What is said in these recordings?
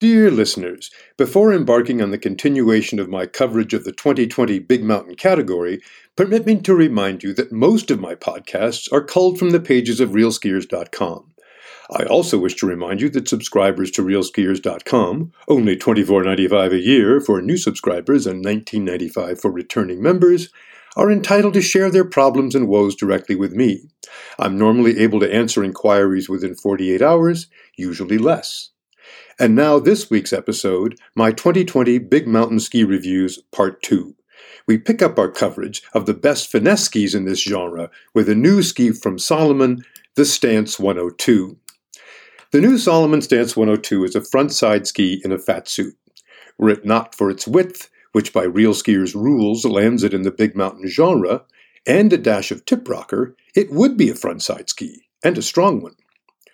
Dear listeners, before embarking on the continuation of my coverage of the 2020 Big Mountain category, permit me to remind you that most of my podcasts are culled from the pages of realskiers.com. I also wish to remind you that subscribers to realskiers.com, only $24.95 a year for new subscribers and $19.95 for returning members, are entitled to share their problems and woes directly with me. I'm normally able to answer inquiries within 48 hours, usually less. And now this week's episode, my 2020 Big Mountain Ski Reviews Part 2. We pick up our coverage of the best finesse skis in this genre with a new ski from Salomon, the Stance 102. The new Salomon Stance 102 is a front-side ski in a fat suit. Were it not for its width, which by Real Skiers rules lands it in the Big Mountain genre, and a dash of tip rocker, it would be a front-side ski, and a strong one.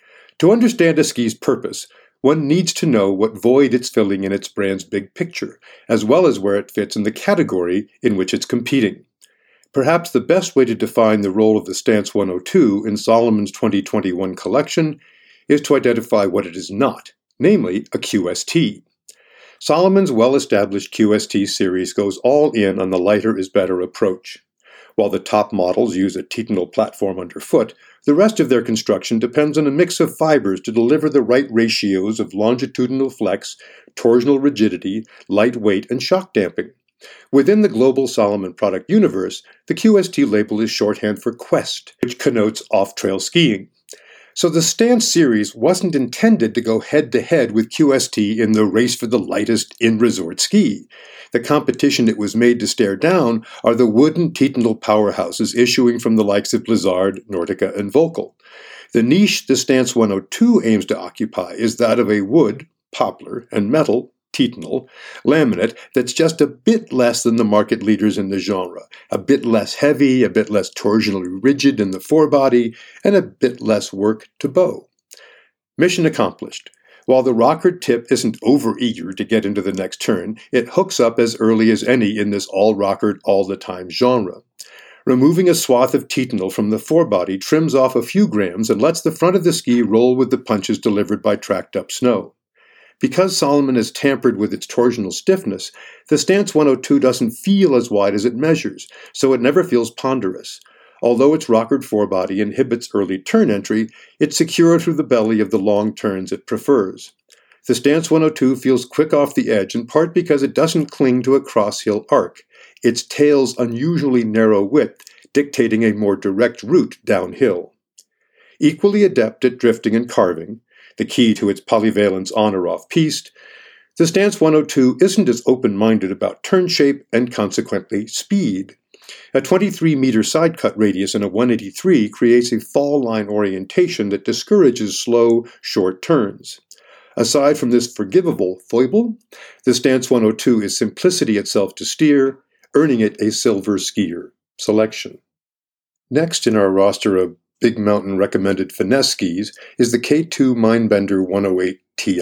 To understand a ski's purpose, one needs to know what void it's filling in its brand's big picture, as well as where it fits in the category in which it's competing. Perhaps the best way to define the role of the Stance 102 in Salomon's 2021 collection is to identify what it is not, namely a QST. Salomon's well-established QST series goes all in on the lighter is better approach. While the top models use a titanal platform underfoot, the rest of their construction depends on a mix of fibers to deliver the right ratios of longitudinal flex, torsional rigidity, light weight, and shock damping. Within the global Salomon product universe, the QST label is shorthand for Quest, which connotes off-trail skiing. So the Stance series wasn't intended to go head-to-head with QST in the race for the lightest in-resort ski. The competition it was made to stare down are the wooden titanal powerhouses issuing from the likes of Blizzard, Nordica, and Volkel. The niche the Stance 102 aims to occupy is that of a wood, poplar, and metal, titanal, laminate that's just a bit less than the market leaders in the genre, a bit less heavy, a bit less torsionally rigid in the forebody, and a bit less work to bow. Mission accomplished. While the rocker tip isn't over-eager to get into the next turn, it hooks up as early as any in this all-rockered, all-the-time genre. Removing a swath of titanal from the forebody trims off a few grams and lets the front of the ski roll with the punches delivered by tracked-up snow. Because Salomon has tampered with its torsional stiffness, the Stance 102 doesn't feel as wide as it measures, so it never feels ponderous. Although its rockered forebody inhibits early turn entry, it's secure through the belly of the long turns it prefers. The Stance 102 feels quick off the edge in part because it doesn't cling to a cross-hill arc, its tail's unusually narrow width dictating a more direct route downhill. Equally adept at drifting and carving, the key to its polyvalence on or off-piste, the Stance 102 isn't as open-minded about turn shape and consequently speed. A 23-meter side cut radius in a 183 creates a fall line orientation that discourages slow, short turns. Aside from this forgivable foible, the Stance 102 is simplicity itself to steer, earning it a silver skier selection. Next in our roster of Big Mountain recommended finesse skis is the K2 Mindbender 108 Ti.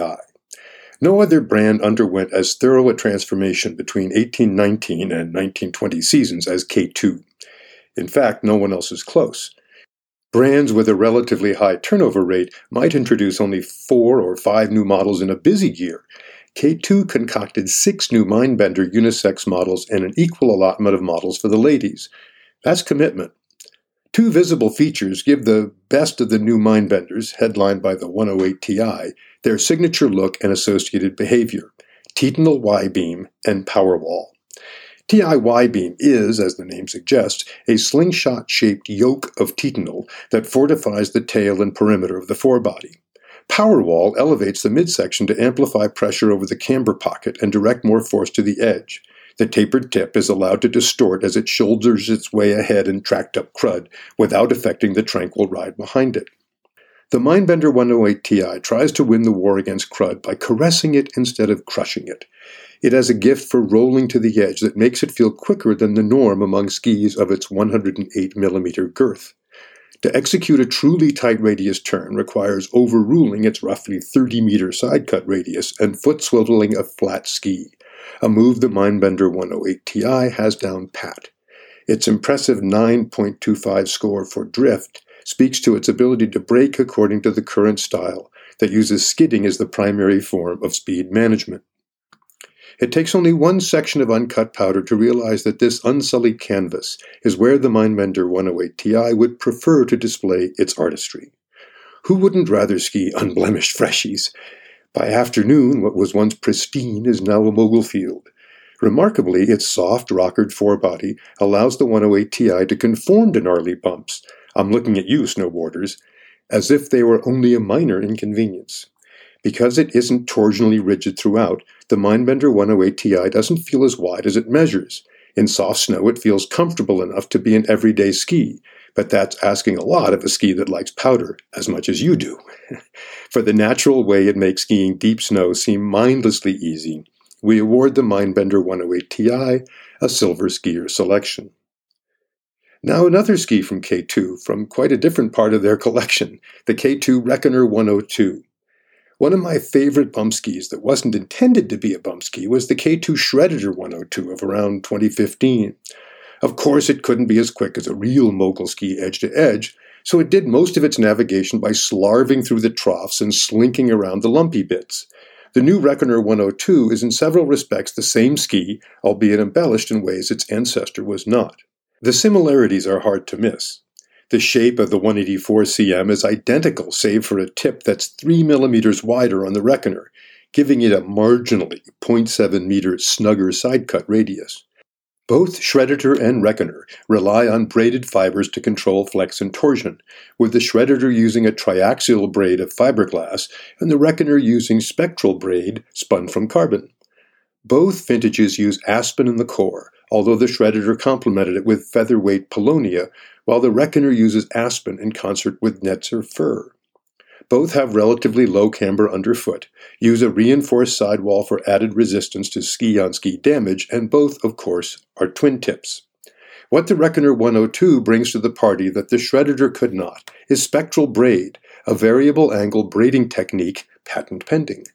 No other brand underwent as thorough a transformation between 1819 and 1920 seasons as K2. In fact, no one else is close. Brands with a relatively high turnover rate might introduce only 4 or 5 new models in a busy year. K2 concocted 6 new Mindbender unisex models and an equal allotment of models for the ladies. That's commitment. 2 visible features give the best of the new Mindbenders, headlined by the 108 Ti, their signature look and associated behavior, titanal Y-beam and Powerwall. Ti Y-beam is, as the name suggests, a slingshot-shaped yoke of titanal that fortifies the tail and perimeter of the forebody. Powerwall elevates the midsection to amplify pressure over the camber pocket and direct more force to the edge. The tapered tip is allowed to distort as it shoulders its way ahead in tracked-up crud without affecting the tranquil ride behind it. The Mindbender 108 Ti tries to win the war against crud by caressing it instead of crushing it. It has a gift for rolling to the edge that makes it feel quicker than the norm among skis of its 108mm girth. To execute a truly tight radius turn requires overruling its roughly 30-meter side cut radius and foot swiveling a flat ski, a move the Mindbender 108 Ti has down pat. Its impressive 9.25 score for drift speaks to its ability to brake according to the current style, that uses skidding as the primary form of speed management. It takes only one section of uncut powder to realize that this unsullied canvas is where the Mindbender 108 Ti would prefer to display its artistry. Who wouldn't rather ski unblemished freshies? By afternoon, what was once pristine is now a mogul field. Remarkably, its soft, rockered forebody allows the 108 Ti to conform to gnarly bumps. I'm looking at you, snowboarders, as if they were only a minor inconvenience. Because it isn't torsionally rigid throughout, the Mindbender 108 Ti doesn't feel as wide as it measures. In soft snow, it feels comfortable enough to be an everyday ski, but that's asking a lot of a ski that likes powder as much as you do. For the natural way it makes skiing deep snow seem mindlessly easy, we award the Mindbender 108 Ti a Silver Skier selection. Now another ski from K2, from quite a different part of their collection, the K2 Reckoner 102. One of my favorite bump skis that wasn't intended to be a bump ski was the K2 Shredditor 102 of around 2015. Of course, it couldn't be as quick as a real mogul ski edge to edge, so it did most of its navigation by slarving through the troughs and slinking around the lumpy bits. The new Reckoner 102 is in several respects the same ski, albeit embellished in ways its ancestor was not. The similarities are hard to miss. The shape of the 184 cm is identical save for a tip that's 3 millimeters wider on the Reckoner, giving it a marginally 0.7 meter snugger sidecut radius. Both Shredditor and Reckoner rely on braided fibers to control flex and torsion, with the Shredditor using a triaxial braid of fiberglass and the Reckoner using spectral braid spun from carbon. Both vintages use aspen in the core, although the Shredditor complemented it with featherweight paulownia, while the Reckoner uses aspen in concert with Netzer fir. Both have relatively low camber underfoot, use a reinforced sidewall for added resistance to ski-on-ski damage, and both, of course, are twin tips. What the Reckoner 102 brings to the party that the Shredditor could not is spectral braid, a variable angle braiding technique patent pending.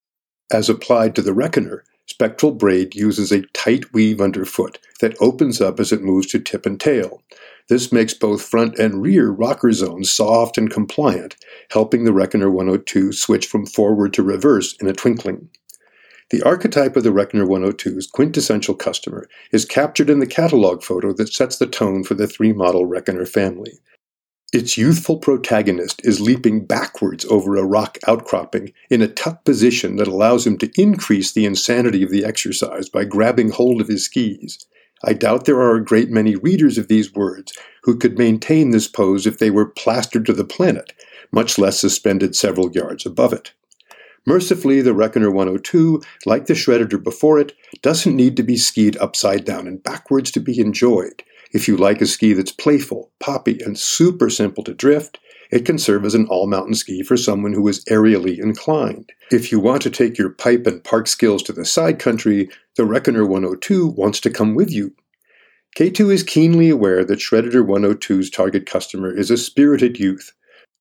As applied to the Reckoner, spectral braid uses a tight weave underfoot that opens up as it moves to tip and tail. This makes both front and rear rocker zones soft and compliant, helping the Reckoner 102 switch from forward to reverse in a twinkling. The archetype of the Reckoner 102's quintessential customer is captured in the catalog photo that sets the tone for the three-model Reckoner family. Its youthful protagonist is leaping backwards over a rock outcropping in a tuck position that allows him to increase the insanity of the exercise by grabbing hold of his skis. I doubt there are a great many readers of these words who could maintain this pose if they were plastered to the planet, much less suspended several yards above it. Mercifully, the Reckoner 102, like the Shredditor before it, doesn't need to be skied upside down and backwards to be enjoyed. If you like a ski that's playful, poppy, and super simple to drift, it can serve as an all-mountain ski for someone who is aerially inclined. If you want to take your pipe and park skills to the side country, the Reckoner 102 wants to come with you. K2 is keenly aware that Shredditor 102's target customer is a spirited youth,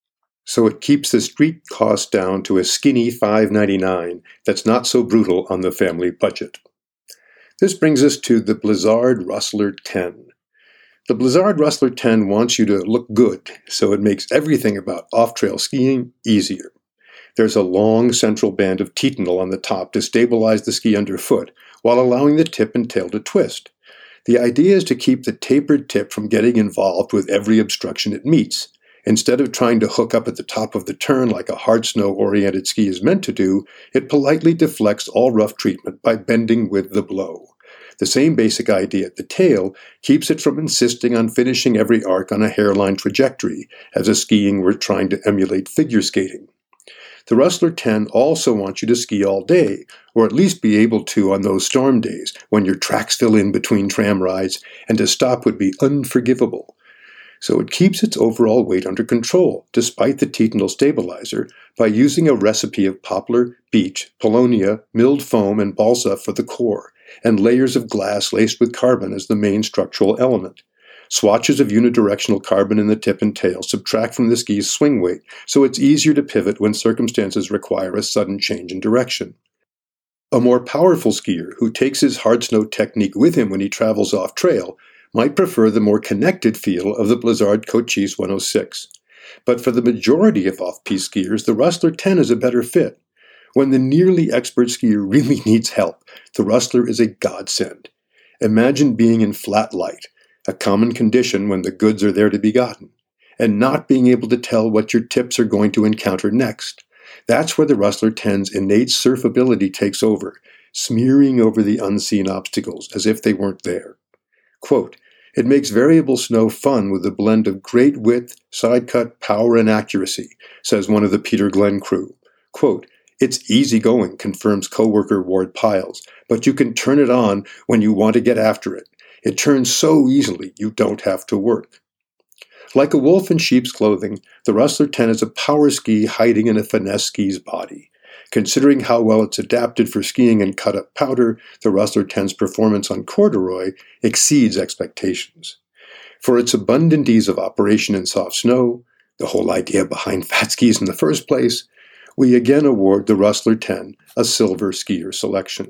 so it keeps the street cost down to a skinny $5.99 that's not so brutal on the family budget. This brings us to the Blizzard Rustler 10. The Blizzard Rustler 10 wants you to look good, so it makes everything about off-trail skiing easier. There's a long central band of titanal on the top to stabilize the ski underfoot, while allowing the tip and tail to twist. The idea is to keep the tapered tip from getting involved with every obstruction it meets. Instead of trying to hook up at the top of the turn like a hard snow-oriented ski is meant to do, it politely deflects all rough treatment by bending with the blow. The same basic idea at the tail keeps it from insisting on finishing every arc on a hairline trajectory, as if skiing were trying to emulate figure skating. The Rustler 10 also wants you to ski all day, or at least be able to on those storm days when your tracks fill in between tram rides, and to stop would be unforgivable. So it keeps its overall weight under control, despite the titanal stabilizer, by using a recipe of poplar, beech, paulownia, milled foam, and balsa for the core, and layers of glass laced with carbon as the main structural element. Swatches of unidirectional carbon in the tip and tail subtract from the ski's swing weight, so it's easier to pivot when circumstances require a sudden change in direction. A more powerful skier who takes his hard snow technique with him when he travels off-trail might prefer the more connected feel of the Blizzard Cochise 106. But for the majority of off-piste skiers, the Rustler 10 is a better fit. When the nearly expert skier really needs help, the Rustler is a godsend. Imagine being in flat light, a common condition when the goods are there to be gotten, and not being able to tell what your tips are going to encounter next. That's where the Rustler 10's innate surfability takes over, smearing over the unseen obstacles as if they weren't there. Quote, "It makes variable snow fun with a blend of great width, side cut, power, and accuracy," says one of the Peter Glenn crew. Quote, "It's easy going," confirms coworker Ward Piles, "but you can turn it on when you want to get after it. It turns so easily you don't have to work." Like a wolf in sheep's clothing, the Rustler 10 is a power ski hiding in a finesse ski's body. Considering how well it's adapted for skiing in cut-up powder, the Rustler 10's performance on corduroy exceeds expectations. For its abundant ease of operation in soft snow, the whole idea behind fat skis in the first place, we again award the Rustler 10 a silver skier selection.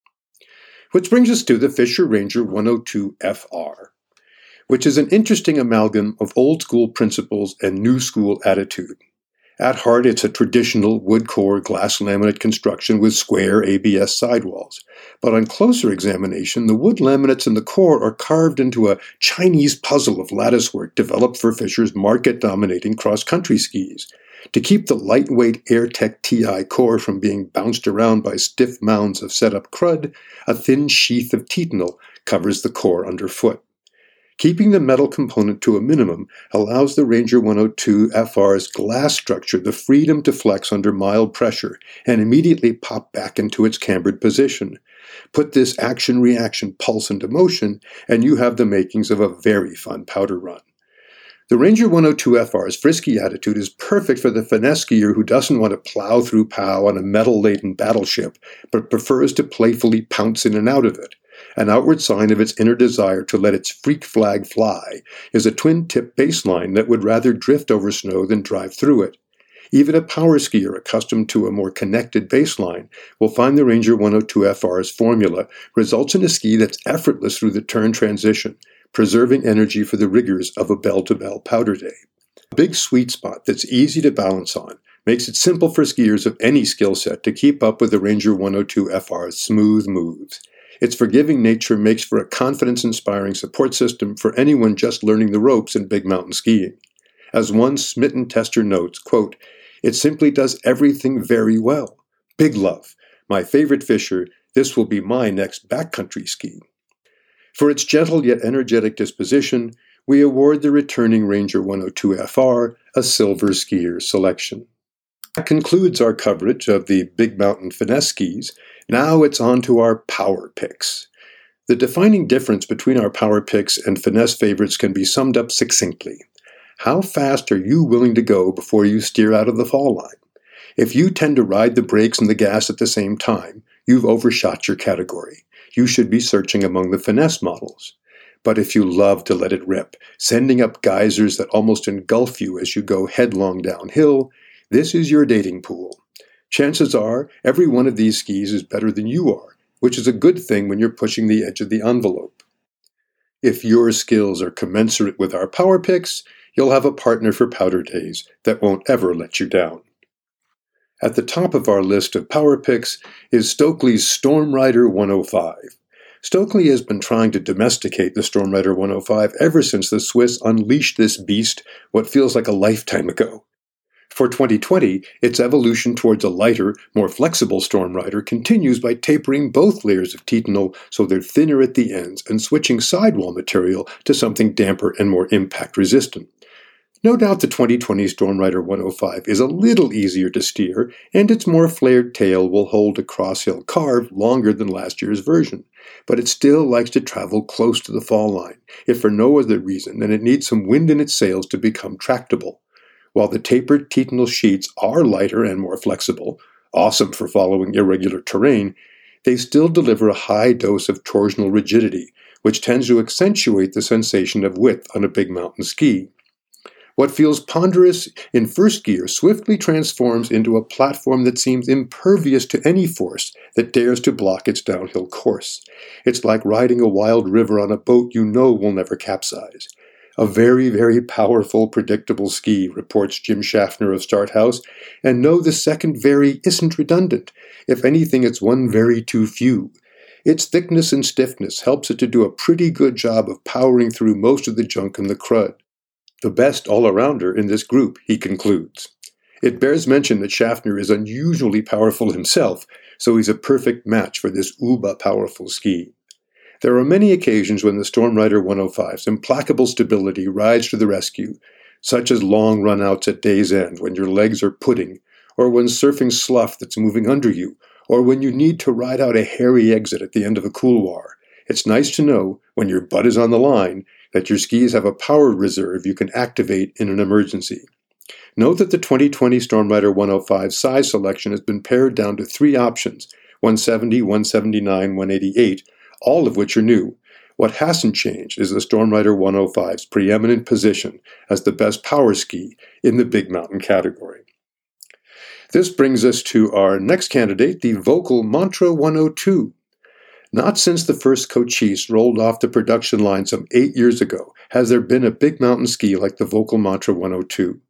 Which brings us to the Fischer Ranger 102 FR, which is an interesting amalgam of old-school principles and new-school attitude. At heart, it's a traditional wood-core glass laminate construction with square ABS sidewalls. But on closer examination, the wood laminates in the core are carved into a Chinese puzzle of latticework developed for Fischer's market-dominating cross-country skis. To keep the lightweight AirTech TI core from being bounced around by stiff mounds of set-up crud, a thin sheath of titanal covers the core underfoot. Keeping the metal component to a minimum allows the Ranger 102 FR's glass structure the freedom to flex under mild pressure and immediately pop back into its cambered position. Put this action-reaction pulse into motion, and you have the makings of a very fun powder run. The Ranger 102 FR's frisky attitude is perfect for the finesse skier who doesn't want to plow through POW on a metal-laden battleship, but prefers to playfully pounce in and out of it. An outward sign of its inner desire to let its freak flag fly is a twin-tip baseline that would rather drift over snow than drive through it. Even a power skier accustomed to a more connected baseline will find the Ranger 102 FR's formula results in a ski that's effortless through the turn transition, preserving energy for the rigors of a bell-to-bell powder day. A big sweet spot that's easy to balance on makes it simple for skiers of any skill set to keep up with the Ranger 102 FR's smooth moves. Its forgiving nature makes for a confidence-inspiring support system for anyone just learning the ropes in big mountain skiing. As one smitten tester notes, quote, "It simply does everything very well. Big love. My favorite Fischer. This will be my next backcountry ski." For its gentle yet energetic disposition, we award the returning Ranger 102 FR a silver skier selection. That concludes our coverage of the big mountain finesse skis. Now it's on to our power picks. The defining difference between our power picks and finesse favorites can be summed up succinctly. How fast are you willing to go before you steer out of the fall line? If you tend to ride the brakes and the gas at the same time, you've overshot your category. You should be searching among the finesse models. But if you love to let it rip, sending up geysers that almost engulf you as you go headlong downhill, this is your dating pool. Chances are every one of these skis is better than you are, which is a good thing when you're pushing the edge of the envelope. If your skills are commensurate with our power picks, you'll have a partner for powder days that won't ever let you down. At the top of our list of power picks is Stokely's Storm Rider 105. Stokely has been trying to domesticate the Storm Rider 105 ever since the Swiss unleashed this beast what feels like a lifetime ago. For 2020, its evolution towards a lighter, more flexible Storm Rider continues by tapering both layers of titanal so they're thinner at the ends and switching sidewall material to something damper and more impact-resistant. No doubt the 2020 Storm Rider 105 is a little easier to steer, and its more flared tail will hold a crosshill carve longer than last year's version, but it still likes to travel close to the fall line, if for no other reason than it needs some wind in its sails to become tractable. While the tapered titanal sheets are lighter and more flexible, awesome for following irregular terrain, they still deliver a high dose of torsional rigidity, which tends to accentuate the sensation of width on a big mountain ski. What feels ponderous in first gear swiftly transforms into a platform that seems impervious to any force that dares to block its downhill course. It's like riding a wild river on a boat you know will never capsize. A very, very powerful, predictable ski, reports Jim Schaffner of Starthouse, and no, the second very isn't redundant. If anything, it's one very too few. Its thickness and stiffness helps it to do a pretty good job of powering through most of the junk in the crud. The best all-arounder in this group, he concludes. It bears mention that Schaffner is unusually powerful himself, so he's a perfect match for this uber-powerful ski. There are many occasions when the Storm Rider 105's implacable stability rides to the rescue, such as long run-outs at day's end when your legs are pudding, or when surfing slough that's moving under you, or when you need to ride out a hairy exit at the end of a couloir. It's nice to know, when your butt is on the line, that your skis have a power reserve you can activate in an emergency. Note that the 2020 Storm Rider 105 size selection has been pared down to 3 options, 170, 179, 188, all of which are new. What hasn't changed is the Storm Rider 105's preeminent position as the best power ski in the big mountain category. This brings us to our next candidate, the Völkl Mantra 102. Not since the first Cochise rolled off the production line some 8 years ago has there been a big mountain ski like the Völkl Mantra 102.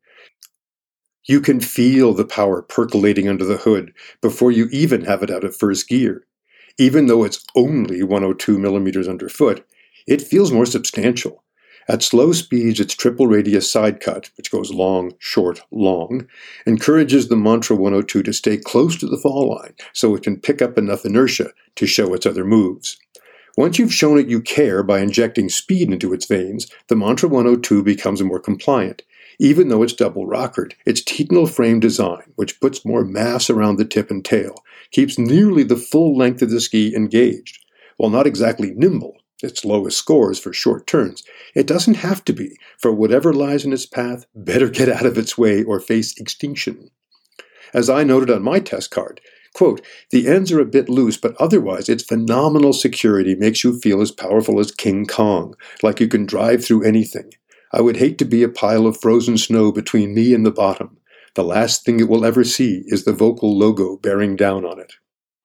You can feel the power percolating under the hood before you even have it out of first gear. Even though it's only 102 millimeters underfoot, it feels more substantial. At slow speeds, its triple radius side cut, which goes long, short, long, encourages the Mantra 102 to stay close to the fall line so it can pick up enough inertia to show its other moves. Once you've shown it you care by injecting speed into its veins, the Mantra 102 becomes more compliant. Even though it's double rockered, its Titanal frame design, which puts more mass around the tip and tail, keeps nearly the full length of the ski engaged. While not exactly nimble, its lowest scores for short turns, it doesn't have to be, for whatever lies in its path, better get out of its way or face extinction. As I noted on my test card, quote, the ends are a bit loose, but otherwise its phenomenal security makes you feel as powerful as King Kong, like you can drive through anything. I would hate to be a pile of frozen snow between me and the bottom. The last thing it will ever see is the Völkl logo bearing down on it.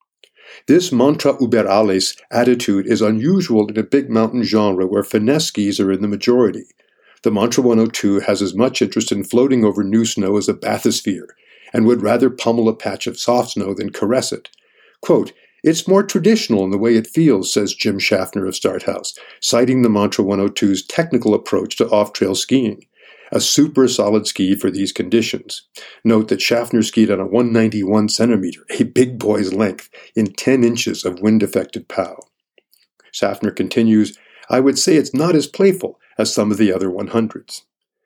This Mantra über alles attitude is unusual in a big mountain genre where finesse skis are in the majority. The Mantra 102 has as much interest in floating over new snow as a bathysphere, and would rather pummel a patch of soft snow than caress it. Quote, it's more traditional in the way it feels, says Jim Schaffner of Starthouse, citing the Mantra 102's technical approach to off-trail skiing. A super solid ski for these conditions. Note that Schaffner skied on a 191 centimeter, a big boy's length, in 10 inches of wind-affected POW. Schaffner continues, I would say it's not as playful as some of the other 100s.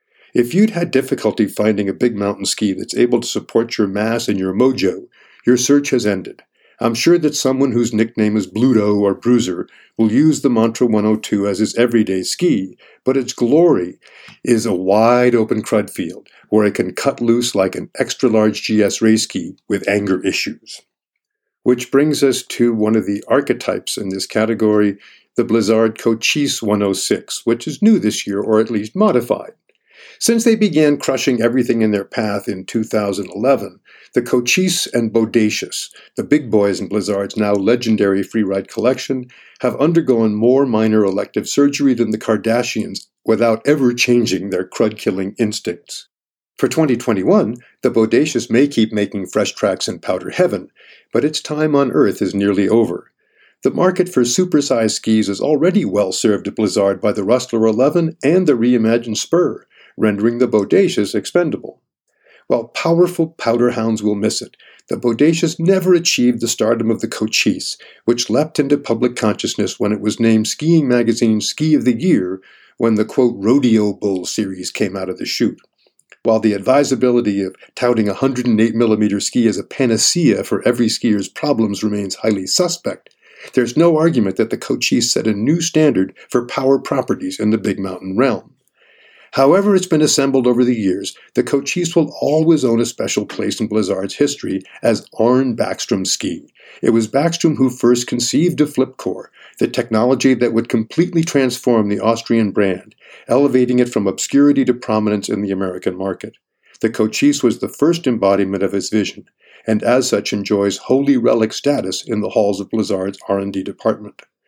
If you'd had difficulty finding a big mountain ski that's able to support your mass and your mojo, your search has ended. I'm sure that someone whose nickname is Bluto or Bruiser will use the Mantra 102 as his everyday ski, but its glory is a wide-open crud field where it can cut loose like an extra-large GS race ski with anger issues. Which brings us to one of the archetypes in this category, the Blizzard Cochise 106, which is new this year, or at least modified. Since they began crushing everything in their path in 2011, the Cochise and Bodacious, the big boys in Blizzard's now legendary freeride collection, have undergone more minor elective surgery than the Kardashians without ever changing their crud-killing instincts. For 2021, the Bodacious may keep making fresh tracks in Powder Heaven, but its time on Earth is nearly over. The market for supersized skis is already well served at Blizzard by the Rustler 11 and the reimagined Spur, rendering the Bodacious expendable. While powerful powder hounds will miss it, the Bodacious never achieved the stardom of the Cochise, which leapt into public consciousness when it was named Skiing Magazine's Ski of the Year when the, quote, Rodeo Bull series came out of the chute. While the advisability of touting a 108mm ski as a panacea for every skier's problems remains highly suspect, there's no argument that the Cochise set a new standard for power properties in the big mountain realm. However it's been assembled over the years, the Cochise will always own a special place in Blizzard's history as Arne Backstrom's ski. It was Backstrom who first conceived of Flipcore, the technology that would completely transform the Austrian brand, elevating it from obscurity to prominence in the American market. The Cochise was the first embodiment of his vision, and as such enjoys holy relic status in the halls of Blizzard's R&D department.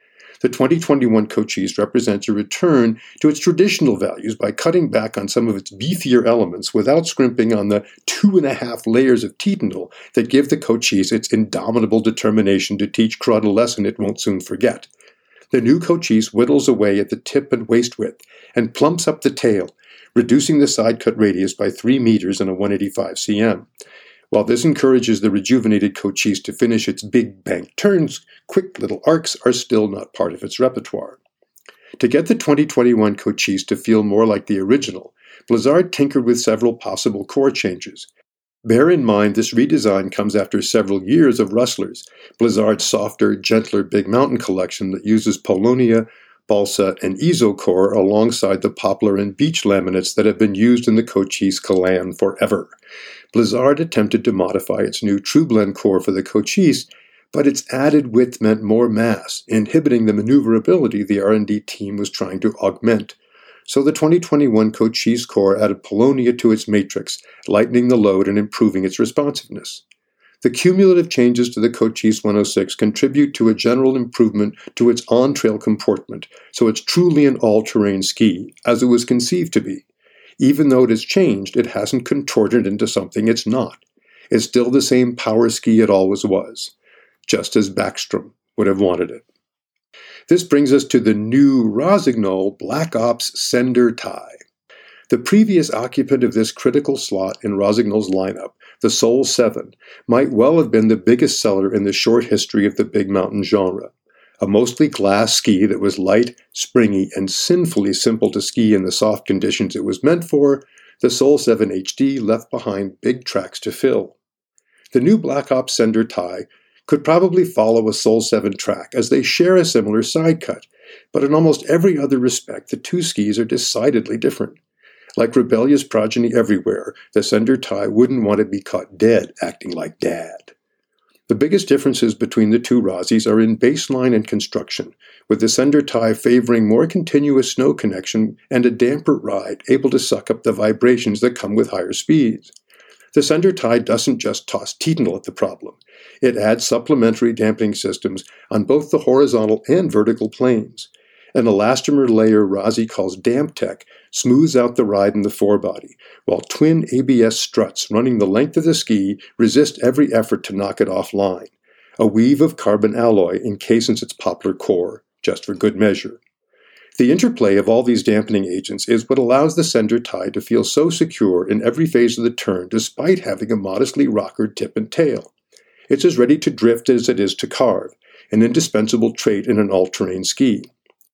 The 2021 Cochise represents a return to its traditional values by cutting back on some of its beefier elements without scrimping on the 2.5 layers of titanal that give the Cochise its indomitable determination to teach crud a lesson it won't soon forget. The new Cochise whittles away at the tip and waist width and plumps up the tail, reducing the side cut radius by 3 meters in a 185 cm. While this encourages the rejuvenated Cochise to finish its big bank turns, quick little arcs are still not part of its repertoire. To get the 2021 Cochise to feel more like the original, Blizzard tinkered with several possible core changes. Bear in mind this redesign comes after several years of Rustlers, Blizzard's softer, gentler Big Mountain collection that uses Paulownia, Balsa, and Isocore alongside the poplar and beech laminates that have been used in the Cochise Kalan forever. Blizzard attempted to modify its new True Blend core for the Cochise, but its added width meant more mass, inhibiting the maneuverability the R&D team was trying to augment. So the 2021 Cochise core added Paulownia to its matrix, lightening the load and improving its responsiveness. The cumulative changes to the Cochise 106 contribute to a general improvement to its on-trail comportment, so it's truly an all-terrain ski, as it was conceived to be. Even though it has changed, it hasn't contorted into something it's not. It's still the same power ski it always was, just as Backstrom would have wanted it. This brings us to the new Rossignol Black Ops Sender tie. The previous occupant of this critical slot in Rossignol's lineup, the Soul 7, might well have been the biggest seller in the short history of the big mountain genre. A mostly glass ski that was light, springy, and sinfully simple to ski in the soft conditions it was meant for, the Soul 7 HD left behind big tracks to fill. The new Black Ops Sender tie could probably follow a Soul 7 track as they share a similar side cut, but in almost every other respect the two skis are decidedly different. Like rebellious progeny everywhere, the Sender tie wouldn't want to be caught dead acting like Dad. The biggest differences between the two Rossis are in baseline and construction, with the Sender tie favoring more continuous snow connection and a damper ride able to suck up the vibrations that come with higher speeds. The Sender tie doesn't just toss titanal at the problem. It adds supplementary dampening systems on both the horizontal and vertical planes. An elastomer layer Rossi calls Damp Tech smooths out the ride in the forebody, while twin ABS struts running the length of the ski resist every effort to knock it offline. A weave of carbon alloy encases its poplar core, just for good measure. The interplay of all these dampening agents is what allows the Sender tie to feel so secure in every phase of the turn despite having a modestly rockered tip and tail. It's as ready to drift as it is to carve, an indispensable trait in an all-terrain ski.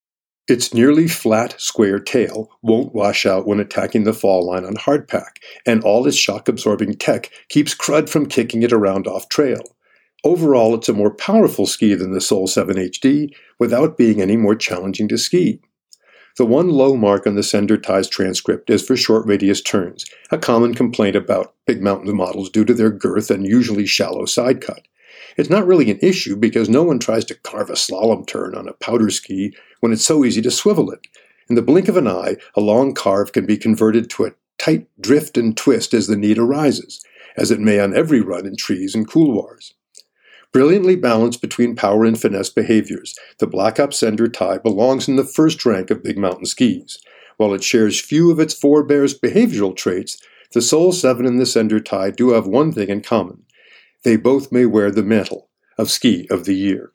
Its nearly flat, square tail won't wash out when attacking the fall line on hardpack, and all its shock-absorbing tech keeps crud from kicking it around off-trail. Overall, it's a more powerful ski than the Soul 7 HD, without being any more challenging to ski. The one low mark on the Sender tie's transcript is for short radius turns, a common complaint about big mountain models due to their girth and usually shallow side cut. It's not really an issue because no one tries to carve a slalom turn on a powder ski when it's so easy to swivel it. In the blink of an eye, a long carve can be converted to a tight drift and twist as the need arises, as it may on every run in trees and couloirs. Brilliantly balanced between power and finesse behaviors, the Black Ops Sender tie belongs in the first rank of big mountain skis. While it shares few of its forebears' behavioral traits, the Soul 7 and the Sender tie do have one thing in common. They both may wear the mantle of Ski of the Year.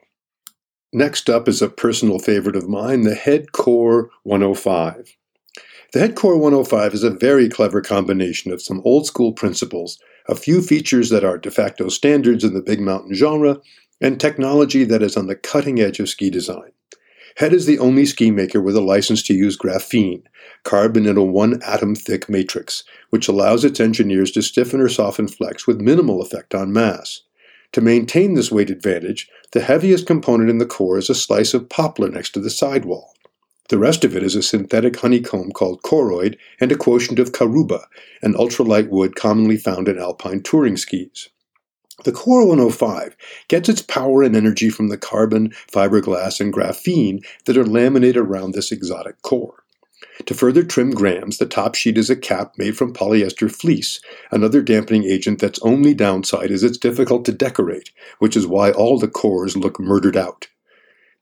Next up is a personal favorite of mine, the Headcore 105. The Headcore 105 is a very clever combination of some old-school principles, a few features that are de facto standards in the big mountain genre, and technology that is on the cutting edge of ski design. Head is the only ski maker with a license to use graphene, carbon in a one-atom-thick matrix, which allows its engineers to stiffen or soften flex with minimal effect on mass. To maintain this weight advantage, the heaviest component in the core is a slice of poplar next to the sidewall. The rest of it is a synthetic honeycomb called choroid and a quotient of caruba, an ultralight wood commonly found in alpine touring skis. The Core 105 gets its power and energy from the carbon, fiberglass, and graphene that are laminated around this exotic core. To further trim grams, the top sheet is a cap made from polyester fleece, another dampening agent that's only downside is it's difficult to decorate, which is why all the cores look murdered out.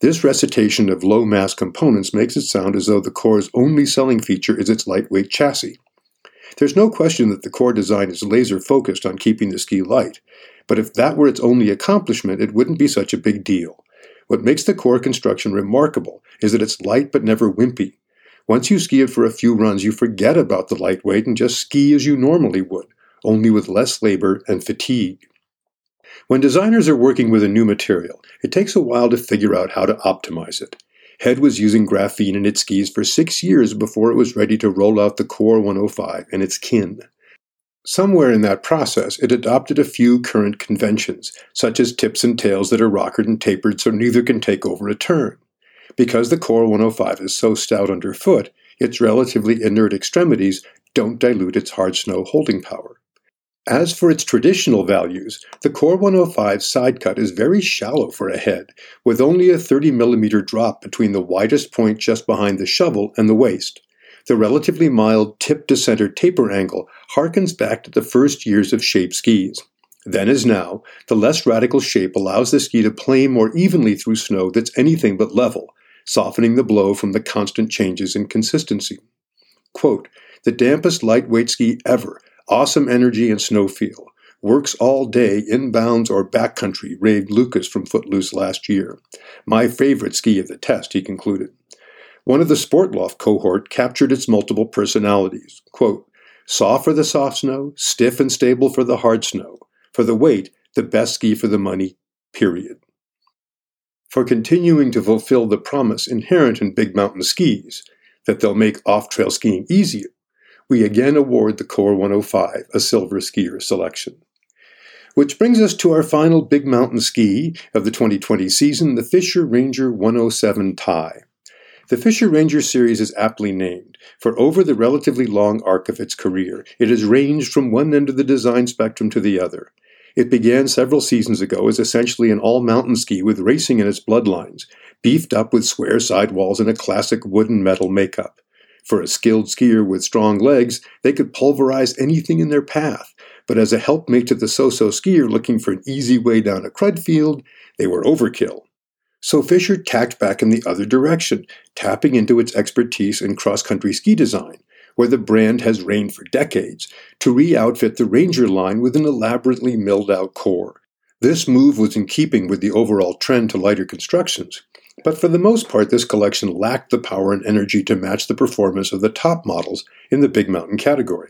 This recitation of low-mass components makes it sound as though the Core's only selling feature is its lightweight chassis. There's no question that the Core design is laser-focused on keeping the ski light, but if that were its only accomplishment, it wouldn't be such a big deal. What makes the Core construction remarkable is that it's light but never wimpy. Once you ski it for a few runs, you forget about the lightweight and just ski as you normally would, only with less labor and fatigue. When designers are working with a new material, it takes a while to figure out how to optimize it. Head was using graphene in its skis for 6 years before it was ready to roll out the Core 105 and its kin. Somewhere in that process, it adopted a few current conventions, such as tips and tails that are rockered and tapered so neither can take over a turn. Because the Core 105 is so stout underfoot, its relatively inert extremities don't dilute its hard snow holding power. As for its traditional values, the Core 105 side cut is very shallow for a head, with only a 30mm drop between the widest point just behind the shovel and the waist. The relatively mild tip-to-center taper angle harkens back to the first years of shape skis. Then as now, the less radical shape allows the ski to plane more evenly through snow that's anything but level, softening the blow from the constant changes in consistency. Quote, "The dampest lightweight ski ever, awesome energy and snow feel. Works all day, inbounds or backcountry," raved Lucas from Footloose last year. "My favorite ski of the test," he concluded. One of the Sportloft cohort captured its multiple personalities. Quote, "Soft for the soft snow, stiff and stable for the hard snow. For the weight, the best ski for the money, period." For continuing to fulfill the promise inherent in big mountain skis, that they'll make off-trail skiing easier, we again award the Core 105 a Silver Skier selection. Which brings us to our final big mountain ski of the 2020 season, the Fischer Ranger 107 Tie. The Fischer Ranger series is aptly named, for over the relatively long arc of its career, it has ranged from one end of the design spectrum to the other. It began several seasons ago as essentially an all-mountain ski with racing in its bloodlines, beefed up with square sidewalls and a classic wooden metal makeup. For a skilled skier with strong legs, they could pulverize anything in their path, but as a helpmate to the so-so skier looking for an easy way down a crud field, they were overkill. So Fischer tacked back in the other direction, tapping into its expertise in cross-country ski design, where the brand has reigned for decades, to re-outfit the Ranger line with an elaborately milled-out core. This move was in keeping with the overall trend to lighter constructions, but for the most part this collection lacked the power and energy to match the performance of the top models in the big mountain category.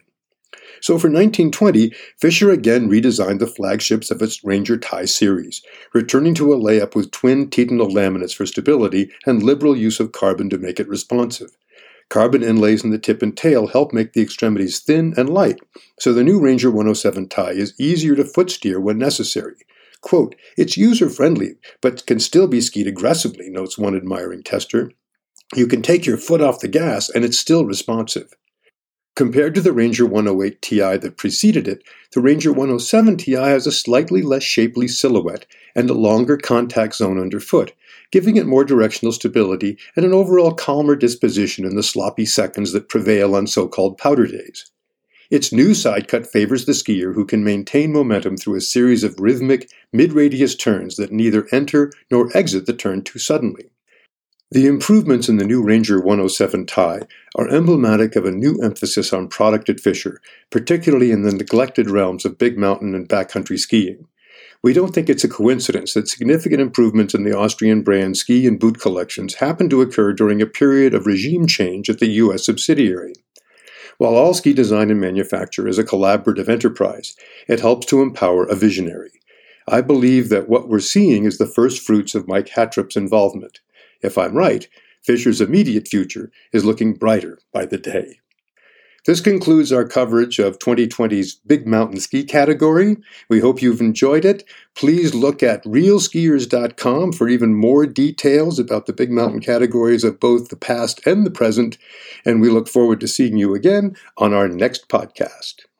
So for 1920, Fischer again redesigned the flagships of its Ranger Tie series, returning to a layup with twin titanal laminates for stability and liberal use of carbon to make it responsive. Carbon inlays in the tip and tail help make the extremities thin and light, so the new Ranger 107 Tie is easier to foot steer when necessary. Quote, "It's user-friendly, but can still be skied aggressively," notes one admiring tester. "You can take your foot off the gas and it's still responsive." Compared to the Ranger 108 Ti that preceded it, the Ranger 107 Ti has a slightly less shapely silhouette and a longer contact zone underfoot, giving it more directional stability and an overall calmer disposition in the sloppy seconds that prevail on so-called powder days. Its new side cut favors the skier who can maintain momentum through a series of rhythmic, mid-radius turns that neither enter nor exit the turn too suddenly. The improvements in the new Ranger 107 Tie are emblematic of a new emphasis on product at Fischer, particularly in the neglected realms of big mountain and backcountry skiing. We don't think it's a coincidence that significant improvements in the Austrian brand ski and boot collections happen to occur during a period of regime change at the U.S. subsidiary. While all ski design and manufacture is a collaborative enterprise, it helps to empower a visionary. I believe that what we're seeing is the first fruits of Mike Hattrup's involvement. If I'm right, Fischer's immediate future is looking brighter by the day. This concludes our coverage of 2020's Big Mountain Ski category. We hope you've enjoyed it. Please look at realskiers.com for even more details about the Big Mountain categories of both the past and the present, and we look forward to seeing you again on our next podcast.